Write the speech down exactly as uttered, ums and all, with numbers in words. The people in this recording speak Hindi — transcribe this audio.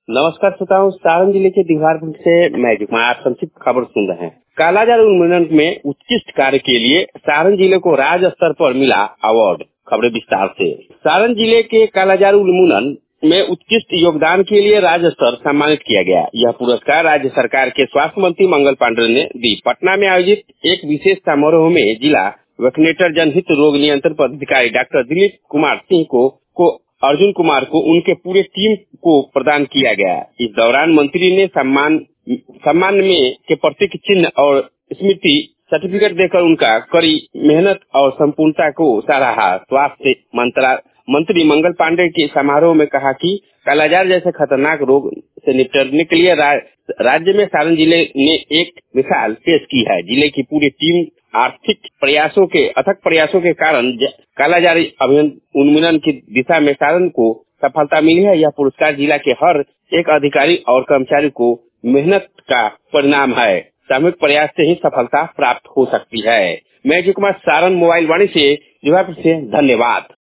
नमस्कार श्रोताओं, सारण जिले के दीघारपुर से मैं जुकमार संक्षिप्त खबर सुन रहे हैं। कालाजार उन्मूलन में उत्कृष्ट कार्य के लिए सारण जिले को राज्य स्तर पर मिला अवार्ड। खबरें विस्तार से। सारण जिले के कालाजार उन्मूलन में उत्कृष्ट योगदान के लिए राज्य स्तर सम्मानित किया गया। यह पुरस्कार राज्य सरकार के स्वास्थ्य मंत्री मंगल पांडे ने दी। पटना में आयोजित एक विशेष समारोह में जिला वैक्सीनेटर जनहित रोग नियंत्रण पदाधिकारी डॉक्टर दिलीप कुमार सिंह को, को अर्जुन कुमार को उनके पूरे टीम को प्रदान किया गया। इस दौरान मंत्री ने सम्मान सम्मान में के प्रतीक चिन्ह और स्मृति सर्टिफिकेट देकर उनका कड़ी मेहनत और संपूर्णता को सराहा। स्वास्थ्य मंत्रा मंत्री मंगल पांडे के समारोह में कहा कि कालाजार जैसे खतरनाक रोग से निपटने के लिए रा, राज्य में सारण जिले ने एक मिसाल पेश की है। जिले की पूरी टीम आर्थिक प्रयासों के अथक प्रयासों के कारण कालाजार अभियान उन्मूलन की दिशा में सारण को सफलता मिली है। यह पुरस्कार जिला के हर एक अधिकारी और कर्मचारी को मेहनत का परिणाम है। सामूहिक प्रयास से ही सफलता प्राप्त हो सकती है। मैं जुकमार सारण मोबाइल वाणी से जवाब से धन्यवाद।